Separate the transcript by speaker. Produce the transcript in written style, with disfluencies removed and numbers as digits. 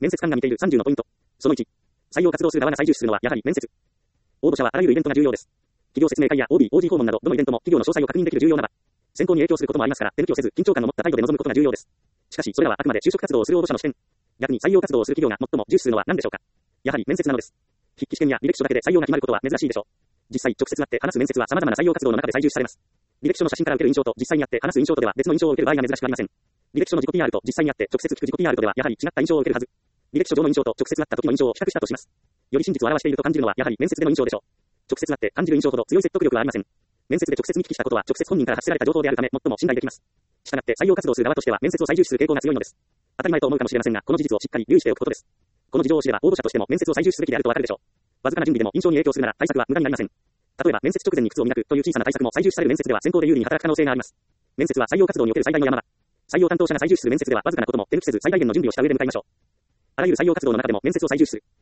Speaker 1: 面接官が見ている30のポイント。その1。採用活動する側が最重視するのはやはり面接。応募者はあらゆるイベントが重要です。企業説明会や OB、OG 訪問などどのイベントも企業の詳細を確認できる重要な場。選考に影響することもありますから手抜きをせず緊張感を持った態度で臨むことが重要です。しかしそれらはあくまで就職活動をする応募者の視点。逆に採用活動をする企業が最も重視するのは何でしょうか。やはり面接なのです。筆記試験や履歴書だけで採用が決まることは珍しいでしょう。実際直接会って話す面接は様々な採用活動の中で最重視されます。履歴書の写真から受ける印象と実際に会って話す印象とでは別の印象を受ける場合が珍しくありません。履歴書の自己 PR と実際に会って直接聞く自己 PR とではやはり違った印象を受けるはず。履歴書上の印象と直接会った時の印象を比較したとします。より真実を表していると感じるのはやはり面接での印象でしょう。直接会って感じる印象ほど強い説得力はありません。面接で直接見聞きしたことは直接本人から発せられた情報であるため最も信頼できます。したがって採用活動する側としては面接を最重視する傾向が強いのです。当たり前と思うかもしれませんが、この事実をしっかり留意しておくことです。この事情を知れば応募者としても面接を最重視すべきであるとわかるでしょう。わずかな準備でも印象に影響するなら対策は無駄になりません。例えば面接直前に靴を磨くという小さな対策も最重視される面接では先行で有利に働く可能性があります。面接は採用活動における最大の山場。採用担当者が最重視する面接ではわずかなことも手抜きせず最大限の準備をした上で向かいましょう。あらゆる採用活動の中でも面接を最重視する。